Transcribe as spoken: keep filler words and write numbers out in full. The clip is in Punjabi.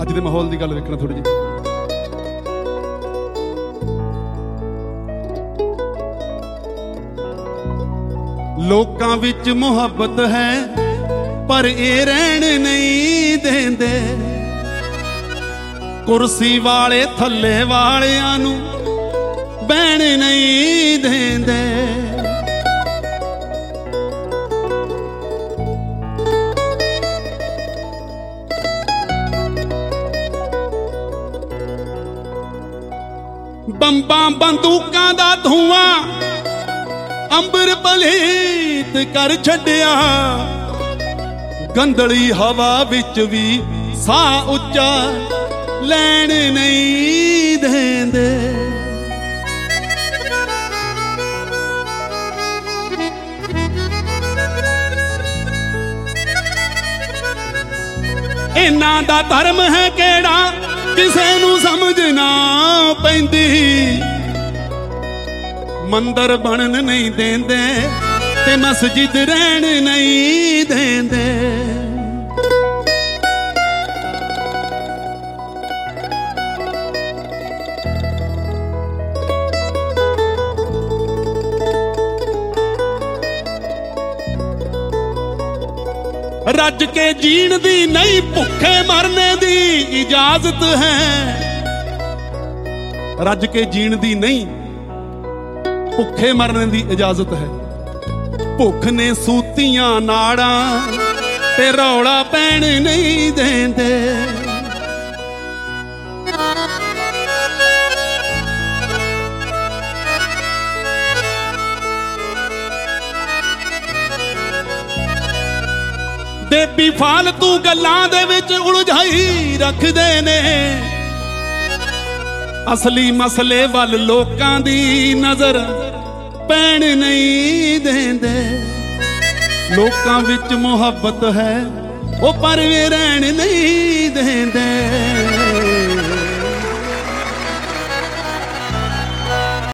ਅੱਜ ਦੇ ਮਾਹੌਲ ਦੀ ਗੱਲ ਵੇਖਣਾ ਥੋੜੀ ਜਿਹੀ। ਲੋਕਾਂ ਵਿੱਚ ਮੁਹੱਬਤ ਹੈ ਪਰ ਇਹ ਰਹਿਣ ਨਹੀਂ ਦਿੰਦੇ, ਕੁਰਸੀ ਵਾਲੇ ਥੱਲੇ ਵਾਲਿਆਂ ਨੂੰ ਬਹਿਣ ਨਹੀਂ ਦਿੰਦੇ। ਬੰਬਾਂ ਬੰਦੂਕਾਂ ਦਾ ਧੂਆਂ ਅੰਬਰ ਪਲੀਤ ਕਰ ਛੱਡਿਆ, ਗੰਦਲੀ ਹਵਾ ਵਿੱਚ ਵੀ ਸਾਹ ਉੱਚਾ ਲੈਣ ਨਹੀਂ ਦਿੰਦੇ। ਇਹਨਾਂ ਦਾ ਧਰਮ ਹੈ ਕਿਹੜਾ ਕਿਸੇ ਨੂੰ ਸਮਝ ਨਾ ਪੈਂਦੀ, ਮੰਦਰ ਬਣਨ ਨਹੀਂ ਦਿੰਦੇ ਤੇ ਮਸਜਿਦ ਰਹਿਣ ਨਹੀਂ ਦਿੰਦੇ। ਰੱਜ ਕੇ ਜੀਣ ਦੀ ਨਹੀਂ ਭੁੱਖੇ ਮਰਨੇ ਦੀ ਇਜਾਜ਼ਤ ਹੈ, ਰੱਜ ਕੇ ਜੀਣ ਦੀ ਨਹੀਂ ਭੁੱਖੇ ਮਰਨ ਦੀ ਇਜਾਜ਼ਤ ਹੈ। ਭੁੱਖ ਨੇ ਸੂਤੀਆਂ ਨਾੜਾਂ ਤੇ ਰੌਲਾ ਪੈਣ ਨਹੀਂ ਦਿੰਦੇ। ਬੇਬੀ ਫਾਲਤੂ ਗੱਲਾਂ ਦੇ ਵਿੱਚ ਉਲਝਾਈ ਰੱਖਦੇ ਨੇ, ਅਸਲੀ ਮਸਲੇ ਵੱਲ ਲੋਕਾਂ ਦੀ ਨਜ਼ਰ ਪੈਣ ਨਹੀਂ ਦਿੰਦੇ। ਲੋਕਾਂ ਵਿੱਚ ਮੁਹੱਬਤ ਹੈ ਉਹ ਪਰ ਰਹਿਣ ਨਹੀਂ ਦਿੰਦੇ।